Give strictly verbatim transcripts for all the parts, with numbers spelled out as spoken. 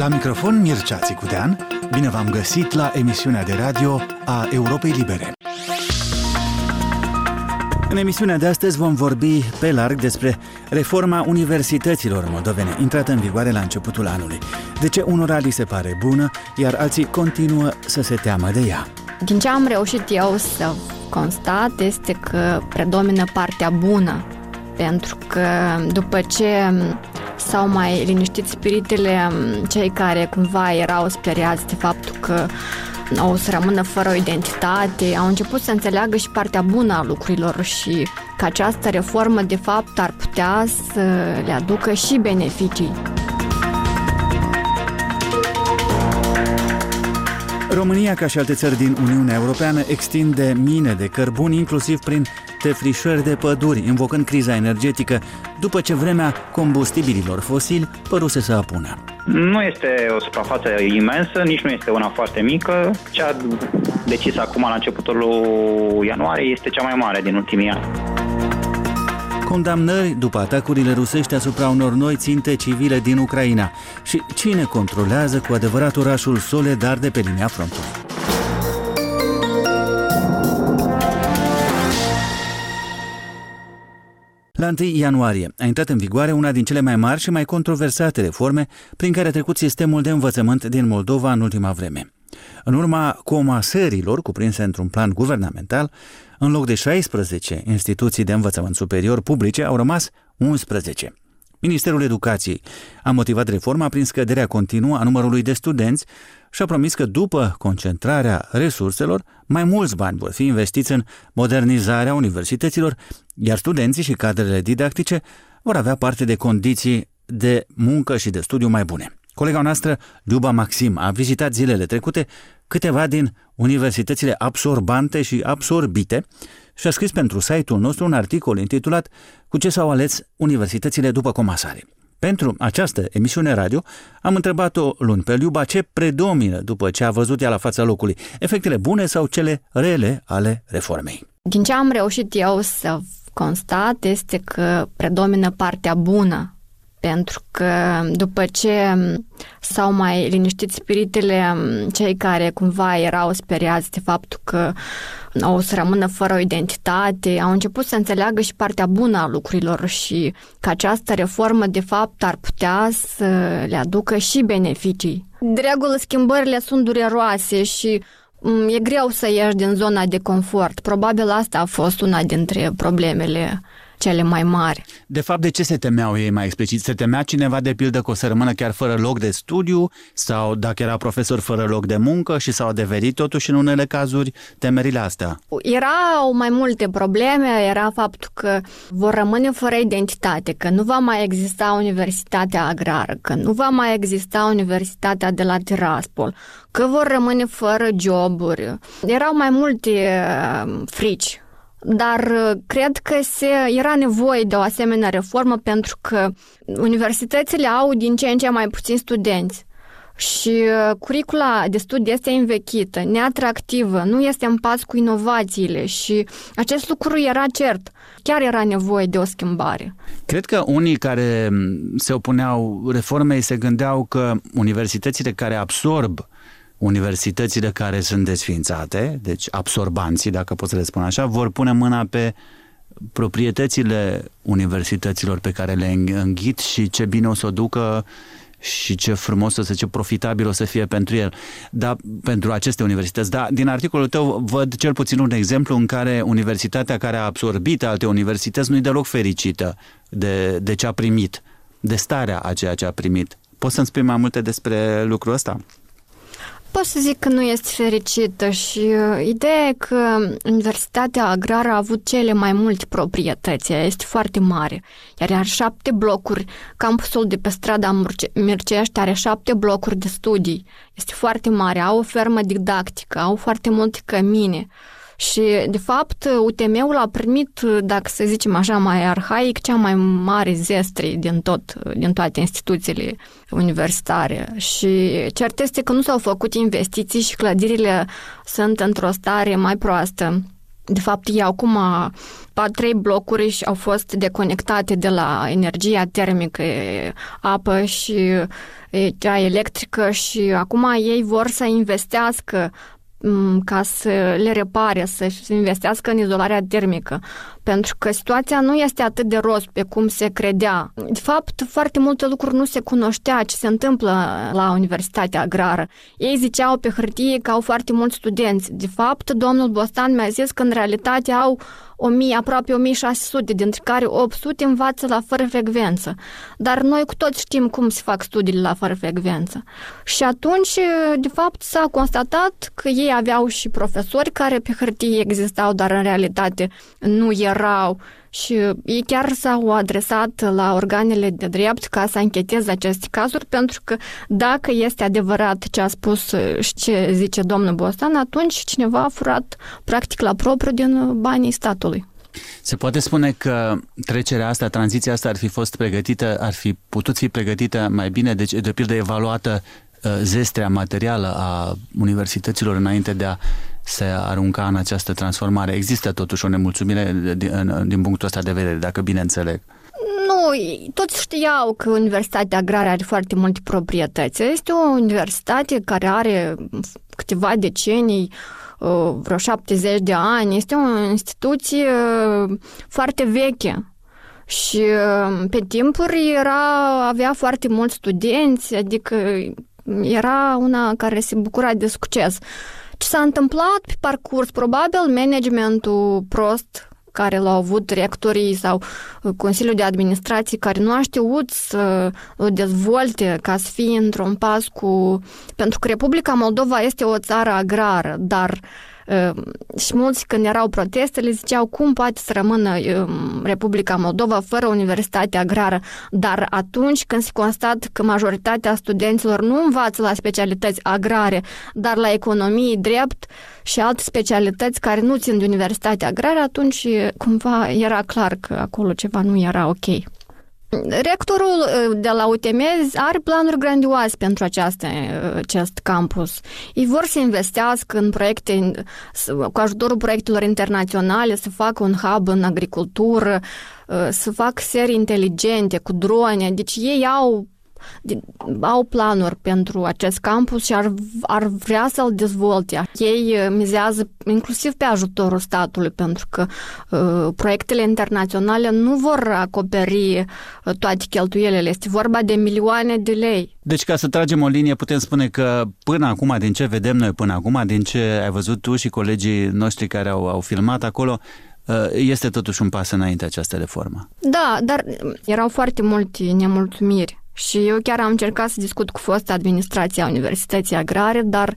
La microfon Mircea Țicudean, bine v-am găsit la emisiunea de radio a Europei Libere. În emisiunea de astăzi vom vorbi pe larg despre reforma universităților moldovene, intrată în vigoare la începutul anului. De ce unora li se pare bună, iar alții continuă să se teamă de ea? Din ce am reușit eu să constat este că predomină partea bună, pentru că după ce s-au mai liniștit spiritele, cei care cumva erau speriați de faptul că o să rămână fără o identitate, au început să înțeleagă și partea bună a lucrurilor și că această reformă de fapt ar putea să le aducă și beneficii. România, ca și alte țări din Uniunea Europeană, extinde mine de cărbuni, inclusiv prin defrișări de păduri, invocând criza energetică, după ce vremea combustibililor fosili păruse să apună. Nu este o suprafață imensă, nici nu este una foarte mică. Cea decisă acum la începutul lui ianuarie este cea mai mare din ultimii ani. Condamnări după atacurile rusești asupra unor noi ținte civile din Ucraina. Și cine controlează cu adevărat orașul Soledar de pe linia frontului? La întâi ianuarie a intrat în vigoare una din cele mai mari și mai controversate reforme prin care a trecut sistemul de învățământ din Moldova în ultima vreme. În urma comasărilor cuprinse într-un plan guvernamental, în loc de șaisprezece instituții de învățământ superior publice, au rămas unsprezece. Ministerul Educației a motivat reforma prin scăderea continuă a numărului de studenți și a promis că după concentrarea resurselor, mai mulți bani vor fi investiți în modernizarea universităților, iar studenții și cadrele didactice vor avea parte de condiții de muncă și de studiu mai bune. Colega noastră, Liuba Maxim, a vizitat zilele trecute câteva din universitățile absorbante și absorbite și a scris pentru site-ul nostru un articol intitulat "Cu ce s-au ales universitățile după comasare?". Pentru această emisiune radio am întrebat-o luni pe Liuba ce predomină după ce a văzut ea la fața locului, efectele bune sau cele rele ale reformei. Din ce am reușit eu să constat este că predomină partea bună, pentru că după ce s-au mai liniștit spiritele, cei care cumva erau speriați de faptul că o să rămână fără o identitate, au început să înțeleagă și partea bună a lucrurilor și că această reformă de fapt ar putea să le aducă și beneficii. De regulă, schimbările sunt dureroase și e greu să ieși din zona de confort. Probabil asta a fost una dintre problemele cele mai mari. De fapt, de ce se temeau ei mai explicit? Se temea cineva, de pildă, că o să rămână chiar fără loc de studiu sau dacă era profesor fără loc de muncă și s-au adeverit totuși în unele cazuri temerile astea? Erau mai multe probleme, era faptul că vor rămâne fără identitate, că nu va mai exista Universitatea Agrară, că nu va mai exista Universitatea de la Tiraspol, că vor rămâne fără joburi. Erau mai multe frici. Dar cred că se, era nevoie de o asemenea reformă pentru că universitățile au din ce în ce mai puțini studenți și curicula de studii este învechită, neatractivă, nu este în pas cu inovațiile și acest lucru era cert. Chiar era nevoie de o schimbare. Cred că unii care se opuneau reformei se gândeau că universitățile care absorb universitățile care sunt desființate, deci absorbanții, dacă pot să le spun așa, vor pune mâna pe proprietățile universităților pe care le înghit și ce bine o să o ducă și ce frumos o să, ce profitabil o să fie pentru el, da, pentru aceste universități. Da, din articolul tău văd cel puțin un exemplu în care universitatea care a absorbit alte universități nu e deloc fericită de, de ce a primit, de starea a ceea ce a primit. Poți să-mi spui mai multe despre lucrul ăsta? Pot să zic că nu este fericită și uh, ideea e că Universitatea Agrară a avut cele mai multe proprietăți, este foarte mare, iar are șapte blocuri, campusul de pe strada Mircești are șapte blocuri de studii, este foarte mare, au o fermă didactică, au foarte multe cămine și, de fapt, U T M-ul a primit, dacă să zicem așa mai arhaic, cea mai mare zestre din, tot, din toate instituțiile universitare. Și cert este că nu s-au făcut investiții și clădirile sunt într-o stare mai proastă. De fapt, ei acum trei blocuri și au fost deconectate de la energia termică, apă și cea electrică și acum ei vor să investească ca să le repare, să investească în izolarea termică. Pentru că situația nu este atât de roz pe cum se credea. De fapt, foarte multe lucruri nu se cunoștea ce se întâmplă la Universitatea Agrară. Ei ziceau pe hârtie că au foarte mulți studenți. De fapt, domnul Bostan mi-a zis că în realitate au o mie, aproape o mie șase sute, dintre care opt sute învață la fără frecvență. Dar noi cu toți știm cum se fac studiile la fără frecvență. Și atunci, de fapt, s-a constatat că ei aveau și profesori care pe hârtie existau, dar în realitate nu erau. Și ei chiar s-au adresat la organele de drept ca să ancheteze aceste cazuri, pentru că dacă este adevărat ce a spus și ce zice domnul Bostan, atunci cineva a furat practic la propriu din banii statului. Se poate spune că trecerea asta, tranziția asta ar fi fost pregătită, ar fi putut fi pregătită mai bine, deci de pildă evaluată zestrea materială a universităților înainte de a se arunca în această transformare. Există totuși o nemulțumire din, din punctul ăsta de vedere, dacă bine înțeleg. Nu, toți știau că Universitatea Agrară are foarte multe proprietăți. Este o universitate care are câteva decenii, vreo șaptezeci de ani. Este o instituție foarte veche. Și pe timpuri era, avea foarte mulți studenți, adică era una care se bucura de succes. Ce s-a întâmplat pe parcurs? Probabil managementul prost care l-au avut rectorii sau Consiliul de Administrație care nu a știut să o dezvolte ca să fie într-un pas cu... Pentru că Republica Moldova este o țară agrară, dar și mulți când erau protestele ziceau cum poate să rămână Republica Moldova fără universitate agrară, dar atunci când se constată că majoritatea studenților nu învață la specialități agrare, dar la economie, drept și alte specialități care nu țin de universitatea agrară, atunci cumva era clar că acolo ceva nu era ok. Rectorul de la U T M are planuri grandioase pentru această, acest campus. Ei vor să investească în proiecte, cu ajutorul proiectelor internaționale, să facă un hub în agricultură, să facă serii inteligente cu drone. Deci ei au au planuri pentru acest campus și ar, ar vrea să-l dezvolte. Ei mizează inclusiv pe ajutorul statului, pentru că uh, proiectele internaționale nu vor acoperi uh, toate cheltuielile. Este vorba de milioane de lei. Deci, ca să tragem o linie, putem spune că până acum, din ce vedem noi până acum, din ce ai văzut tu și colegii noștri care au, au filmat acolo, este totuși un pas înainte această reformă. Da, dar erau foarte multe nemulțumiri. Și eu chiar am încercat să discut cu fosta administrația Universității Agrare, dar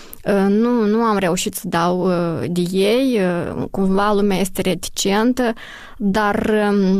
nu, nu am reușit să dau de ei. Cumva lumea este reticentă, dar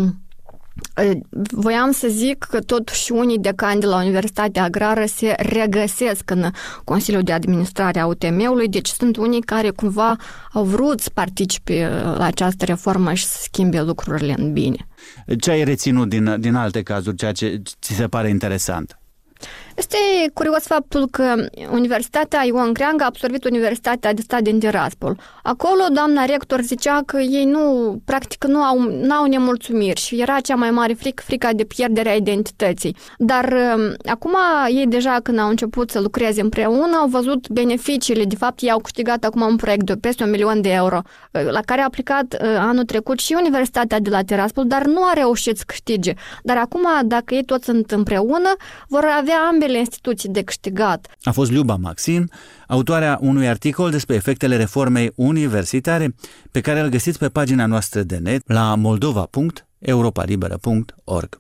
voiam să zic că totuși unii decani de la Universitatea Agrară se regăsesc în Consiliul de Administrare a U T M-ului, deci sunt unii care cumva au vrut să participe la această reformă și să schimbe lucrurile în bine. Ce ai reținut din, din alte cazuri, ceea ce ți se pare interesant? Este curios faptul că Universitatea Ioan Creangă a absorbit Universitatea de Stat din Tiraspol. Acolo doamna rector zicea că ei nu, practic nu au, nu au nemulțumiri și era cea mai mare frică, frica de pierderea identității. Dar acum ei deja când au început să lucreze împreună au văzut beneficiile. De fapt, ei au câștigat acum un proiect de peste un milion de euro la care a aplicat anul trecut și Universitatea de la Tiraspol, dar nu a reușit să câștige. Dar acum, dacă ei toți sunt împreună, vor avea ambele instituții de câștigat. A fost Liuba Maxim, autoarea unui articol despre efectele reformei universitare, pe care îl găsiți pe pagina noastră de net la moldova punct europa liberă punct org.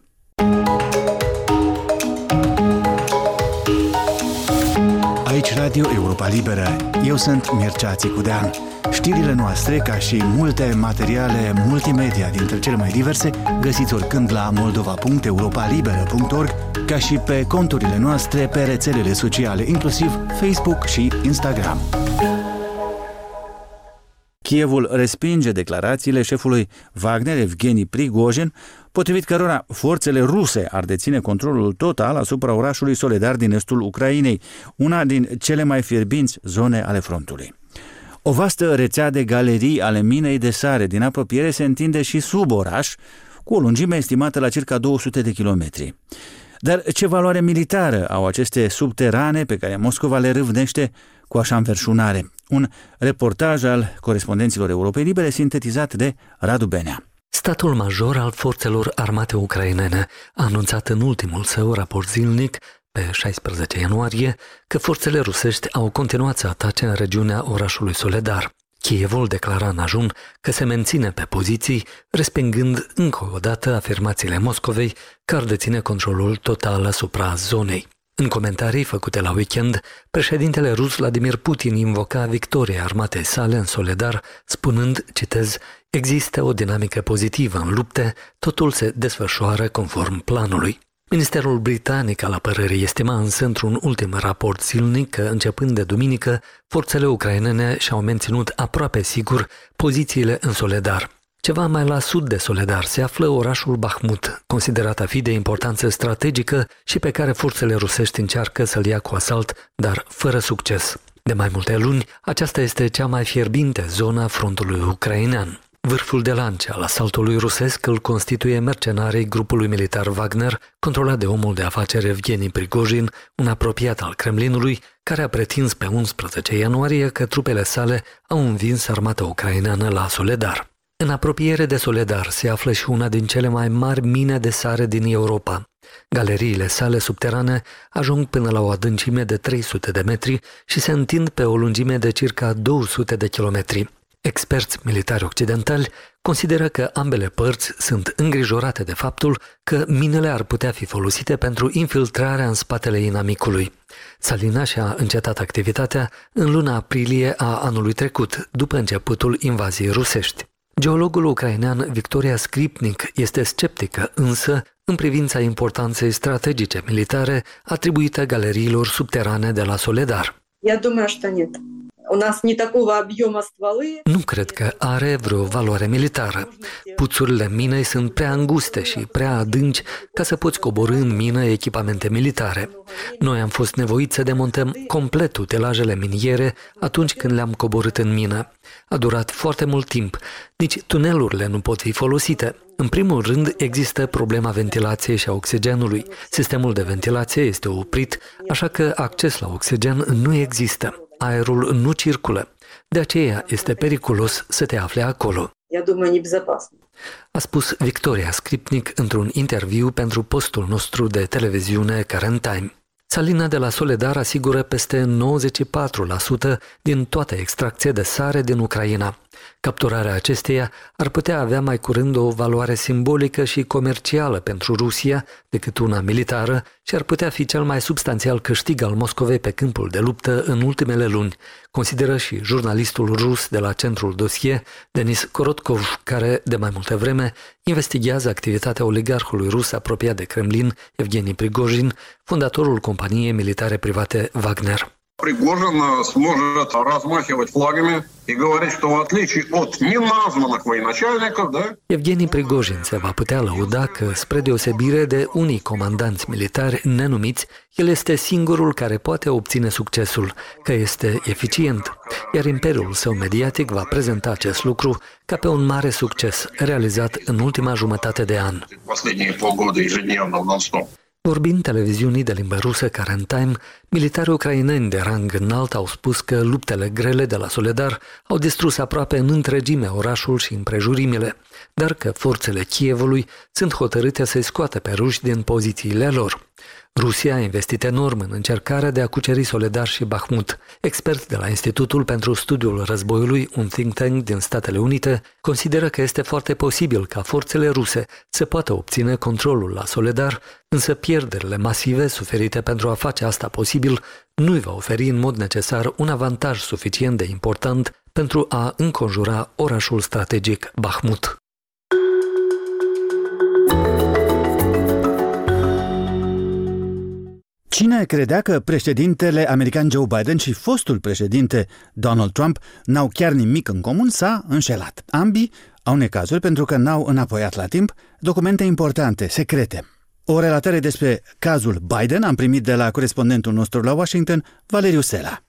Aici Radio Europa Liberă. Eu sunt Mircea Țicudean. Știrile noastre, ca și multe materiale multimedia dintre cele mai diverse, găsiți oricând la moldova punct europa liberă punct org, ca și pe conturile noastre pe rețelele sociale, inclusiv Facebook și Instagram. Kievul respinge declarațiile șefului Wagner, Evgeni Prigozhin, potrivit cărora forțele ruse ar deține controlul total asupra orașului Soledar din estul Ucrainei, una din cele mai fierbinți zone ale frontului. O vastă rețea de galerii ale minei de sare din apropiere se întinde și sub oraș, cu o lungime estimată la circa două sute de kilometri. Dar ce valoare militară au aceste subterane pe care Moscova le râvnește cu așa înverșunare? Un reportaj al corespondenților Europei Libere sintetizat de Radu Benea. Statul major al forțelor armate ucrainene a anunțat în ultimul său raport zilnic, pe șaisprezece ianuarie, că forțele rusești au continuat să atace în regiunea orașului Soledar. Kievul declara în ajun că se menține pe poziții, respingând încă o dată afirmațiile Moscovei că ar deține controlul total asupra zonei. În comentarii făcute la weekend, președintele rus Vladimir Putin invoca victoria armatei sale în Soledar, spunând, citez, există o dinamică pozitivă în lupte, totul se desfășoară conform planului. Ministerul britanic al apărării estima însă într-un ultim raport zilnic că, începând de duminică, forțele ucrainene și-au menținut aproape sigur pozițiile în Soledar. Ceva mai la sud de Soledar se află orașul Bahmut, considerat a fi de importanță strategică și pe care forțele rusești încearcă să-l ia cu asalt, dar fără succes. De mai multe luni, aceasta este cea mai fierbinte zonă a frontului ucrainean. Vârful de lance al asaltului rusesc îl constituie mercenarii grupului militar Wagner, controlat de omul de afaceri Evgeni Prigojin, un apropiat al Kremlinului, care a pretins pe unsprezece ianuarie că trupele sale au învins armata ucraineană la Soledar. În apropiere de Soledar se află și una din cele mai mari mine de sare din Europa. Galeriile sale subterane ajung până la o adâncime de trei sute de metri și se întind pe o lungime de circa două sute de kilometri. Experți militari occidentali consideră că ambele părți sunt îngrijorate de faptul că minele ar putea fi folosite pentru infiltrarea în spatele inamicului. Salina și-a încetat activitatea în luna aprilie a anului trecut, după începutul invaziei rusești. Geologul ucrainean Victoria Skripnik este sceptică însă în privința importanței strategice militare atribuite galeriilor subterane de la Soledar. Я думаю, что нет. У нас не такого объема стволы. Nu cred că are vreo valoare militară. Puțurile minei sunt prea înguste și prea adânci ca să poți coborî în mină echipamente militare. Noi am fost nevoiți să demontăm complet utilajele miniere atunci când le-am coborât în mină. A durat foarte mult timp. Nici tunelurile nu pot fi folosite. În primul rând, există problema ventilației și a oxigenului. Sistemul de ventilație este oprit, așa că acces la oxigen nu există. Aerul nu circulă. De aceea este periculos să te afli acolo. A spus Victoria Skripnik într-un interviu pentru postul nostru de televiziune Current Time. Salina de la Soledar asigură peste nouăzeci și patru la sută din toată extracția de sare din Ucraina. Capturarea acesteia ar putea avea mai curând o valoare simbolică și comercială pentru Rusia decât una militară și ar putea fi cel mai substanțial câștig al Moscovei pe câmpul de luptă în ultimele luni, consideră și jurnalistul rus de la Centrul Dossier, Denis Korotkov, care de mai multă vreme investigează activitatea oligarhului rus apropiat de Kremlin, Evgeni Prigojin, fondatorul companiei militare private Wagner. Пригожин сможет размахивать флагами и говорить, что в отличие от неназванных военачальников, да? Evgeni Prigojin se va putea lăuda că, spre deosebire de unii comandanți militari nenumiți, el este singurul care poate obține succesul, că este eficient, iar imperiul său mediatic va prezenta acest lucru ca pe un mare succes realizat în ultima jumătate de an. Vorbind televiziunii de limbă rusă Current Time, militarii ucraineni de rang înalt au spus că luptele grele de la Soledar au distrus aproape în întregime orașul și împrejurimile, dar că forțele Kievului sunt hotărâte să-i scoată pe ruși din pozițiile lor. Rusia a investit enorm în încercarea de a cuceri Soledar și Bahmut. Experți de la Institutul pentru Studiul Războiului, un think tank din Statele Unite, consideră că este foarte posibil ca forțele ruse să poată obține controlul la Soledar, însă pierderile masive suferite pentru a face asta posibil nu îi va oferi în mod necesar un avantaj suficient de important pentru a înconjura orașul strategic Bahmut. Cine credea că președintele american Joe Biden și fostul președinte Donald Trump n-au chiar nimic în comun s-a înșelat. Ambii au necazuri pentru că n-au înapoiat la timp documente importante, secrete. O relatare despre cazul Biden am primit de la corespondentul nostru la Washington, Valeriu Sela.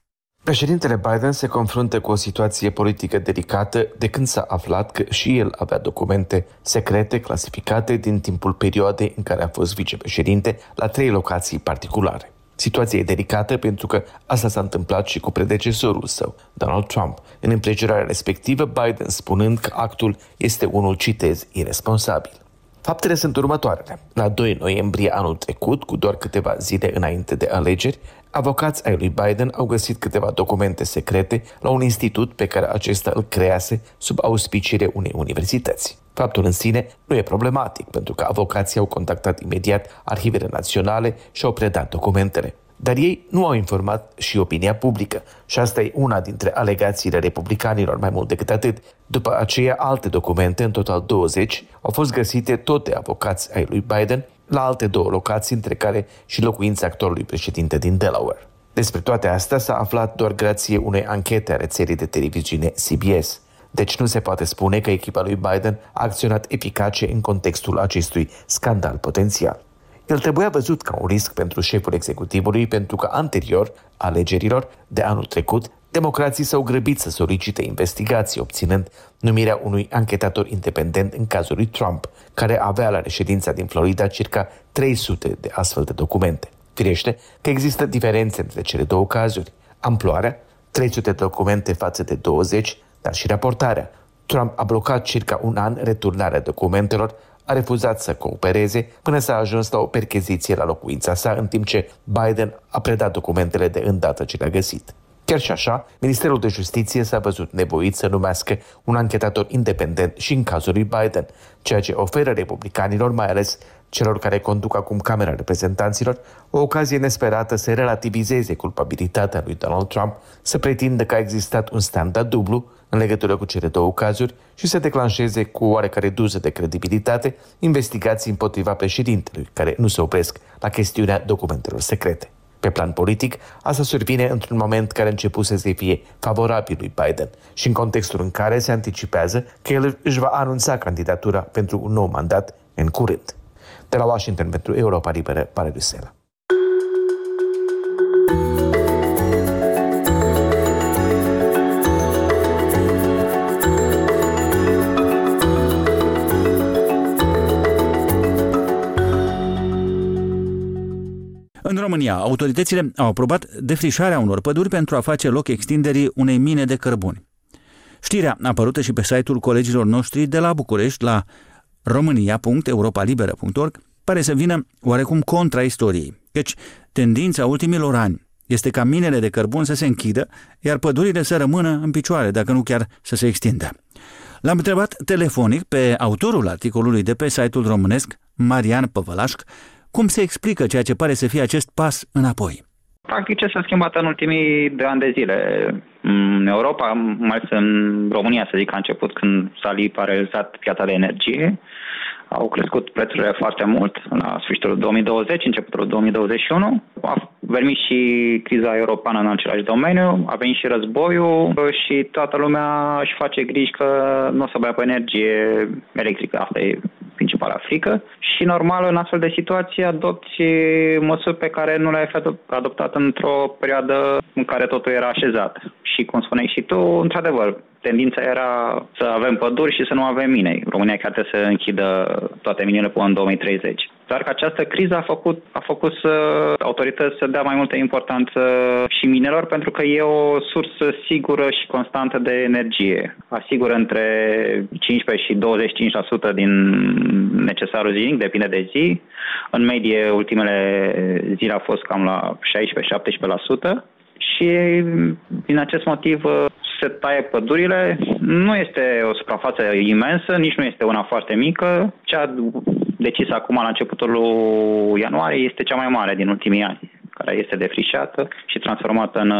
Președintele Biden se confruntă cu o situație politică delicată de când s-a aflat că și el avea documente secrete clasificate din timpul perioadei în care a fost vicepreședinte la trei locații particulare. Situația e delicată pentru că asta s-a întâmplat și cu predecesorul său, Donald Trump, în împrejurarea respectivă, Biden spunând că actul este unul, citez, iresponsabil. Faptele sunt următoarele. La doi noiembrie anul trecut, cu doar câteva zile înainte de alegeri, avocați ai lui Biden au găsit câteva documente secrete la un institut pe care acesta îl crease sub auspiciile unei universități. Faptul în sine nu e problematic, pentru că avocații au contactat imediat arhivele naționale și au predat documentele. Dar ei nu au informat și opinia publică și asta e una dintre alegațiile republicanilor, mai mult decât atât. După aceea, alte documente, în total douăzeci, au fost găsite tot de avocați ai lui Biden la alte două locații, între care și locuința actualului președinte din Delaware. Despre toate astea s-a aflat doar grație unei anchete a rețelei de televiziune C B S. Deci nu se poate spune că echipa lui Biden a acționat eficace în contextul acestui scandal potențial. El trebuia văzut ca un risc pentru șeful executivului, pentru că anterior alegerilor de anul trecut, democrații s-au grăbit să solicite investigații, obținând numirea unui anchetator independent în cazul lui Trump, care avea la reședința din Florida circa trei sute de astfel de documente. Firește că există diferențe între cele două cazuri. Amploarea, trei sute de documente față de douăzeci, dar și raportarea. Trump a blocat circa un an returnarea documentelor, a refuzat să coopereze până s-a ajuns la o percheziție la locuința sa, în timp ce Biden a predat documentele de îndată ce le-a găsit. Chiar și așa, Ministerul de Justiție s-a văzut nevoit să numească un anchetator independent și în cazul lui Biden, ceea ce oferă republicanilor, mai ales celor care conduc acum Camera Reprezentanților, o ocazie nesperată să relativizeze culpabilitatea lui Donald Trump, să pretindă că a existat un standard dublu în legătură cu cele două cazuri și să declanșeze cu oarecare doză de credibilitate investigații împotriva președintelui, care nu se opresc la chestiunea documentelor secrete. Pe plan politic, asta survine într-un moment care începuse să fie favorabil lui Biden și în contextul în care se anticipează că el își va anunța candidatura pentru un nou mandat în curând. De la Washington pentru Europa Liberă, Pare Rusela. În România, autoritățile au aprobat defrișarea unor păduri pentru a face loc extinderii unei mine de cărbuni. Știrea apărută și pe site-ul colegilor noștri de la București, la românia punct europa liberă punct org, pare să vină oarecum contra istoriei, căci tendința ultimilor ani este ca minele de cărbun să se închidă, iar pădurile să rămână în picioare, dacă nu chiar să se extindă. L-am întrebat telefonic pe autorul articolului de pe site-ul românesc, Marian Păvălașc, cum se explică ceea ce pare să fie acest pas înapoi. Practic ce s-a schimbat în ultimii doi ani de zile. În Europa, mai ales în România, să zic, a început când s-a liberalizat piața de energie. Au crescut prețurile foarte mult la sfârșitul două mii douăzeci, începutul două mii douăzeci și unu. A venit și criza europeană în același domeniu, a venit și războiul și toată lumea își face griji că nu o să bea pe energie electrică. Asta e principala frică. Și normal, în astfel de situații, adopți măsuri pe care nu le-ai adoptat într-o perioadă în care totul era așezat. Și cum spuneai și tu, într-adevăr, tendința era să avem păduri și să nu avem mine. România chiar trebuie să închidă toate minele până în două mii treizeci. Doar că această criză a făcut, a făcut să autorități să dea mai multă importanță și minelor, pentru că e o sursă sigură și constantă de energie. Asigură între cincisprezece și douăzeci și cinci la sută din necesarul zilnic, depinde de zi. În medie, ultimele zile a fost cam la șaisprezece șaptesprezece la sută. Și din acest motiv se taie pădurile. Nu este o suprafață imensă, nici nu este una foarte mică. Cea decisă acum la începutul lui ianuarie este cea mai mare din ultimii ani, care este defrișată și transformată în,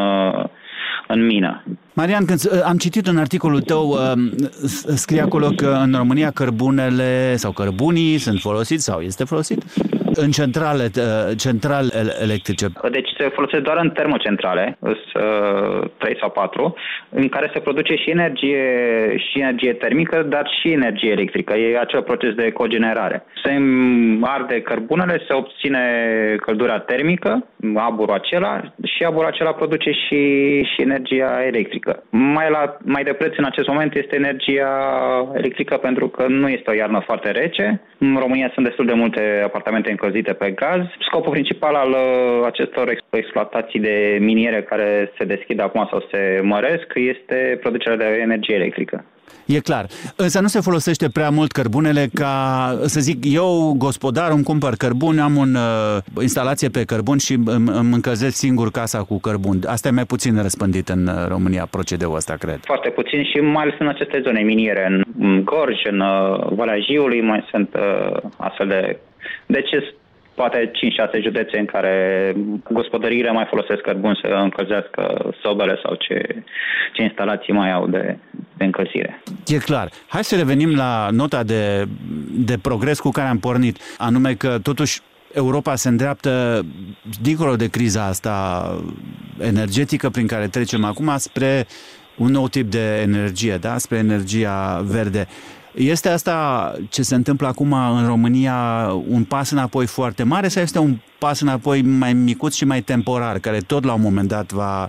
în mină. Marian, când am citit în articolul tău, scrie acolo că în România cărbunele sau cărbunii sunt folosiți sau este folosit În centrale, centrale electrice. Deci se folosesc doar în termocentrale, trei sau patru, în care se produce și energie, și energie termică, dar și energie electrică. E acel proces de cogenerare. Se arde cărbunele, se obține căldura termică, aburul acela, și aburul acela produce și, și energia electrică. Mai, la, mai de preț în acest moment este energia electrică, pentru că nu este o iarnă foarte rece. În România sunt destul de multe apartamente încălzite pe gaz. Scopul principal al acestor exploatații de miniere care se deschid acum sau se măresc este producerea de energie electrică. E clar. Însă nu se folosește prea mult cărbunele ca, să zic, eu, gospodar, îmi cumpăr cărbun, am o uh, instalație pe cărbun și îmi, îmi încălzesc singur casa cu cărbun. Asta e mai puțin răspândit în România, procedeul ăsta, cred. Foarte puțin și mai ales în aceste zone miniere, în Gorj, în uh, Valea Jiului, mai sunt uh, astfel de... Deci poate cinci șase județe în care gospodăriile mai folosesc cărbun să încălzească sobele sau ce, ce instalații mai au de, de încălzire. E clar. Hai să revenim la nota de, de progres cu care am pornit, anume că totuși Europa se îndreaptă dincolo de criza asta energetică prin care trecem acum spre un nou tip de energie, da? Spre energia verde. Este asta ce se întâmplă acum în România un pas înapoi foarte mare sau este un pas înapoi mai micuț și mai temporar, care tot la un moment dat va,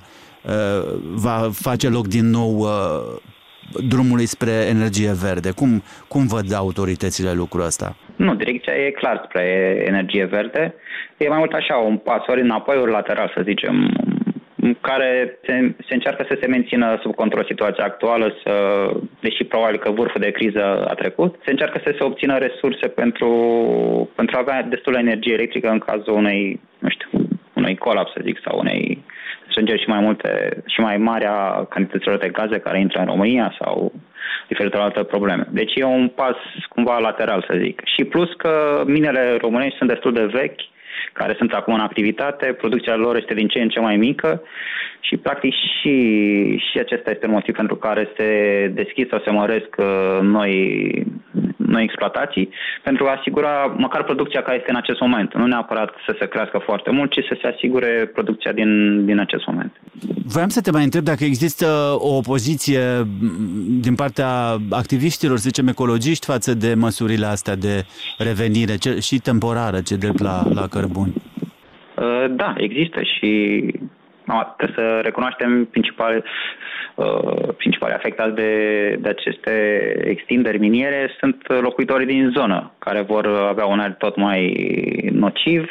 va face loc din nou drumului spre energie verde? Cum, cum văd autoritățile lucrul ăsta? Nu, direcția e clar spre energie verde. E mai mult așa, un pas ori înapoi, ori lateral, să zicem, în care se, se încearcă să se mențină sub control situația actuală, să, deși probabil că vârful de criză a trecut, se încearcă să se obțină resurse pentru, pentru a avea destulă energie electrică în cazul unei, nu știu, unui colaps, să zic, sau unei strângeri și mai multe și mai mari a cantităților de gaze care intră în România sau diferite alte probleme. Deci e un pas cumva lateral, să zic. Și plus că minele românești sunt destul de vechi, care sunt acum în activitate, producția lor este din ce în ce mai mică și practic și, și acesta este un motiv pentru care se deschid sau se măresc noi, noi exploatații, pentru a asigura măcar producția care este în acest moment. Nu neapărat să se crească foarte mult, ci să se asigure producția din, din acest moment. Voiam să te mai întreb dacă există o opoziție din partea activiștilor, să zicem ecologiști, față de măsurile astea de revenire și temporară, ce drept la, la cărbun. Da, există și trebuie să recunoaștem principale, principale afectați de, de aceste extinderi miniere sunt locuitorii din zonă, care vor avea un aer tot mai nociv,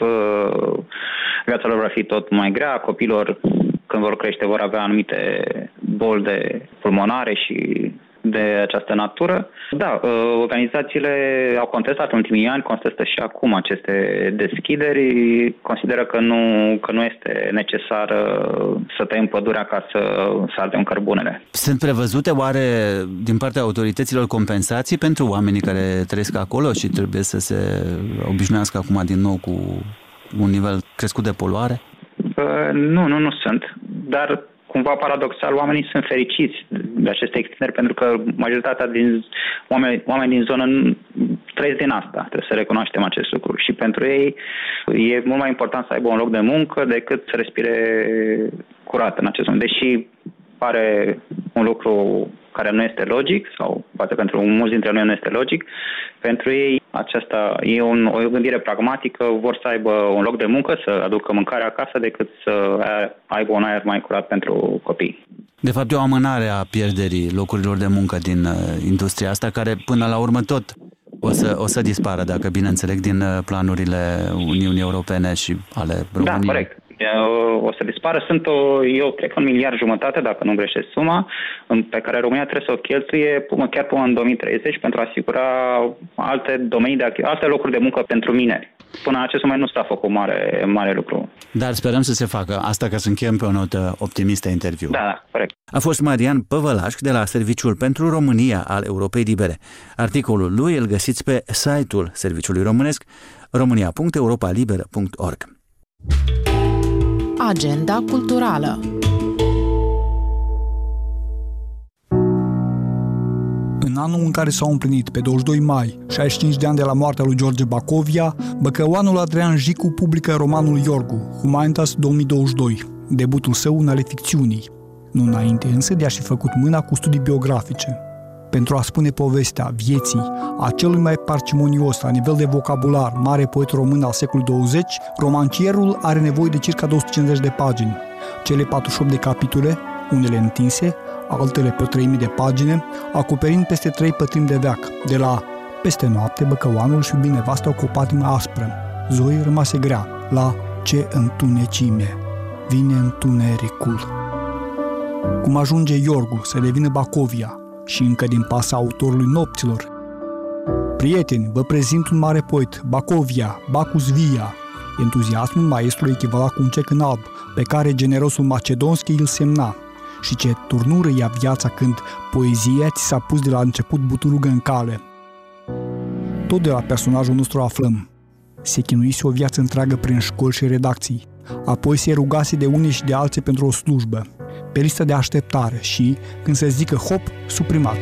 viața lor va fi tot mai grea, copiilor când vor crește vor avea anumite boli de pulmonare și de această natură. Da, organizațiile au contestat în ultimii ani, contestă și acum aceste deschideri, consideră că nu, că nu este necesar să tăiem pădurea ca să, să ardem cărbunele. Sunt prevăzute oare din partea autorităților compensații pentru oamenii care trăiesc acolo și trebuie să se obișnuiască acum din nou cu un nivel crescut de poluare? Nu, nu, nu sunt, dar cumva paradoxal, oamenii sunt fericiți de aceste extinderi pentru că majoritatea din oameni, oameni din zonă trăiesc din asta. Trebuie să recunoaștem acest lucru. Și pentru ei e mult mai important să aibă un loc de muncă decât să respire curat în acest moment. Deși pare un lucru care nu este logic, sau poate pentru mulți dintre noi nu este logic, pentru ei aceasta e un, o gândire pragmatică, vor să aibă un loc de muncă, să aducă mâncare acasă, decât să aibă un aer mai curat pentru copii. De fapt, e o amânare a pierderii locurilor de muncă din uh, industria asta, care până la urmă tot o să, o să dispară, dacă bine înțeleg, din planurile Uniunii Europene și ale României. Da, corect. O să dispară. Sunt, o, eu cred că un miliard jumătate, dacă nu greșesc suma, pe care România trebuie să o cheltuie chiar până în două mii treizeci pentru a asigura alte domenii, de, alte locuri de muncă pentru mineri. Până în acest moment nu s-a făcut mare, mare lucru. Dar sperăm să se facă. Asta ca să încheiem pe o notă optimistă interviu. Da, da, corect. A fost Marian Păvălaș de la Serviciul pentru România al Europei Libere. Articolul lui îl găsiți pe site-ul Serviciului Românesc românia punct europa liberă punct org. Agenda culturală. În în anul în care s-au împlinit, pe douăzeci și doi mai, șaizeci și cinci de ani de la moartea lui George Bacovia, băcăuanul Adrian Jicu publică romanul Iorgu, Humanitas două mii douăzeci și doi, debutul său în ale ficțiunii, nu înainte însă de a-și fi făcut mâna cu studii biografice. Pentru a spune povestea vieții a celui mai parcimonios la nivel de vocabular mare poet român al secolului douăzeci, romancierul are nevoie de circa două sute cincizeci de pagini. Cele patruzeci și opt de capitole, unele întinse, altele pe o treime de pagine, acoperind peste trei pătrimi de veac, de la Peste noapte, băcăuanul și iubi nevasta cu o patimă aspră, Zoe rămase grea, la Ce întunecime, vine întunericul. Cum ajunge Iorgu să devină Bacovia și încă din pasa autorului Nopților. Prieteni, vă prezint un mare poet, Bacovia, Bacus Via. Entuziasmul maestrului echivala cu un cec în alb, pe care generosul Macedonski îl semna. Și ce turnură ia viața când poezia ți s-a pus de la început buturugă în cale. Tot de la personajul nostru aflăm. Se chinuise o viață întreagă prin școli și redacții, apoi se rugase de unii și de alții pentru o slujbă, pe lista de așteptare și, când se zică hop, suprimat.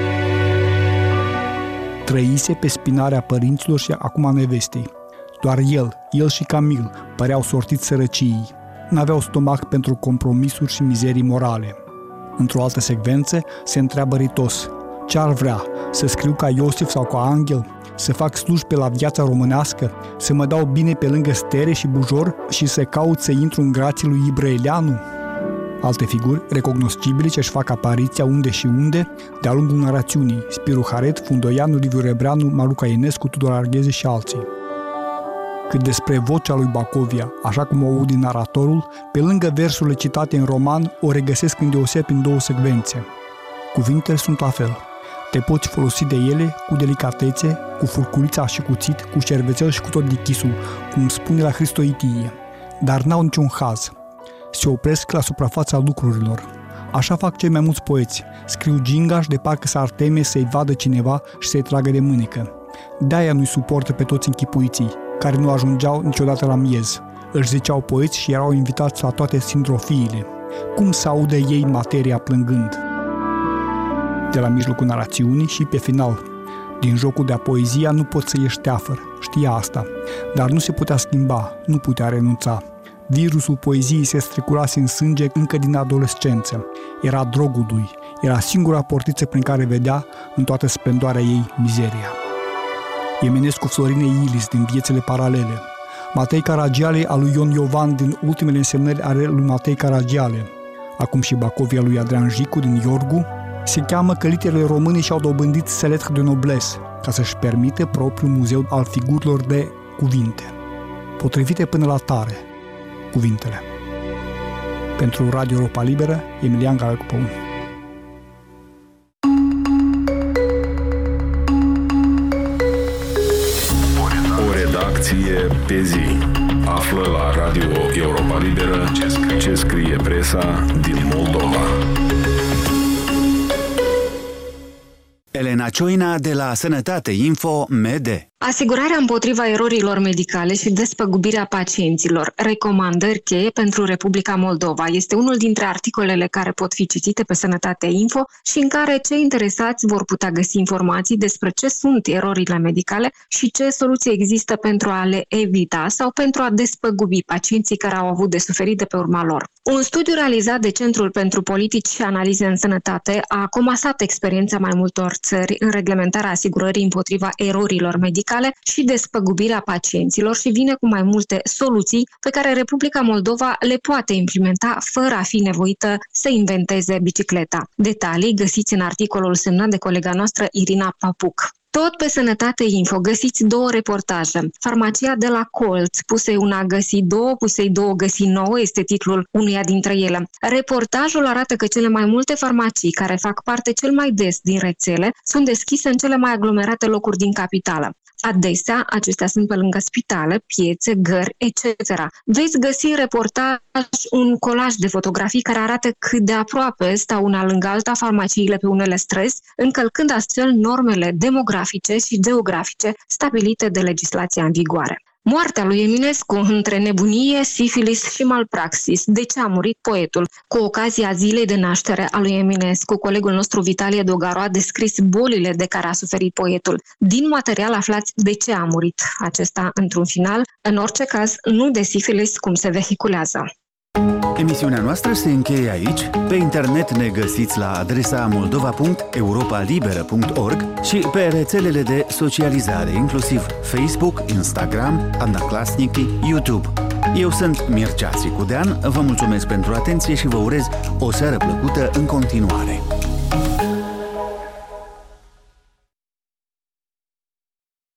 Trăise pe spinarea părinților și acum a nevestei. Doar el, el și Camil, păreau sortiți sărăciei. N-aveau stomac pentru compromisuri și mizerii morale. Într-o altă secvență se întreabă ritos: ce-ar vrea, să scriu ca Iosif sau ca Angel? Să fac slujbe la viața românească? Să mă dau bine pe lângă Stere și Bujor și să caut să intru în grații lui Ibrăeleanu? Alte figuri, recognoscibile, ce-și fac apariția unde și unde, de-a lungul narațiunii: Spiru Haret, Fundoianu, Liviu Rebreanu, Maluca Ionescu, Tudor Argheze și alții. Cât despre vocea lui Bacovia, așa cum o aud din naratorul, pe lângă versurile citate în roman, o regăsesc îndeosebi în două secvențe. Cuvintele sunt la fel. Te poți folosi de ele cu delicatețe, cu furculița și cuțit, cu șervețel și cu tot dichisul, cum spune la Hristoitie, dar n-au niciun haz. Se opresc la suprafața lucrurilor. Așa fac cei mai mulți poeți. Scriu gingaș de parcă s-ar teme să-i vadă cineva și să-i tragă de mânecă. De-aia nu-i suportă pe toți închipuiții, care nu ajungeau niciodată la miez. Își ziceau poeți și erau invitați la toate sindrofiile. Cum să audă ei materia plângând? De la mijlocul narațiunii și pe final. Din jocul de-a poezia nu poți să ieși teafăr, știa asta, dar nu se putea schimba, nu putea renunța. Virusul poeziei se strecurase în sânge încă din adolescență. Era drogul lui, era singura portiță prin care vedea, în toată splendoarea ei, mizeria. Eminescu Florine Ilis din Viețile paralele, Matei Caragiale al lui Ion Iovan din Ultimele însemnări ale lui Matei Caragiale, acum și Bacovia lui Adrian Jicu din Iorgu, se cheamă că literele române și-au dobândit seletr de noblesse, ca să-și permită propriul muzeu al figurilor de cuvinte, potrivite până la tare, cuvintele. Pentru Radio Europa Liberă, Emilian Galcu-Păun. O redacție pe zi. Află la Radio Europa Liberă ce scrie presa din Moldova. Elena Cioina de la Sănătate Info M E D E. Asigurarea împotriva erorilor medicale și despăgubirea pacienților, recomandări cheie pentru Republica Moldova, este unul dintre articolele care pot fi citite pe Sănătate Info și în care cei interesați vor putea găsi informații despre ce sunt erorile medicale și ce soluții există pentru a le evita sau pentru a despăgubi pacienții care au avut de suferit de pe urma lor. Un studiu realizat de Centrul pentru Politici și Analize în Sănătate a comasat experiența mai multor țări în reglementarea asigurării împotriva erorilor medicale și despăgubirea pacienților și vine cu mai multe soluții pe care Republica Moldova le poate implementa fără a fi nevoită să inventeze bicicleta. Detalii găsiți în articolul semnat de colega noastră Irina Papuc. Tot pe Sănătate Info găsiți două reportaje. Farmacia de la Colț, Pusei una găsi două, Pusei două găsi nouă, este titlul unuia dintre ele. Reportajul arată că cele mai multe farmacii care fac parte cel mai des din rețele sunt deschise în cele mai aglomerate locuri din capitală. Adesea, acestea sunt pe lângă spitale, piețe, gări, et cetera. Veți găsi în reportaj un colaj de fotografii care arată cât de aproape stau una lângă alta farmaciile pe unele străzi, încălcând astfel normele demografice și geografice stabilite de legislația în vigoare. Moartea lui Eminescu între nebunie, sifilis și malpraxis. De ce a murit poetul? Cu ocazia zilei de naștere a lui Eminescu, colegul nostru Vitalie Dogaru a descris bolile de care a suferit poetul. Din material aflați de ce a murit acesta într-un final, în orice caz nu de sifilis cum se vehiculează. Emisiunea noastră se încheie aici. Pe internet ne găsiți la adresa moldova punct europa liberă punct org și pe rețelele de socializare, inclusiv Facebook, Instagram, Odnoklassniki, YouTube. Eu sunt Mircea Țicudean, vă mulțumesc pentru atenție și vă urez o seară plăcută în continuare.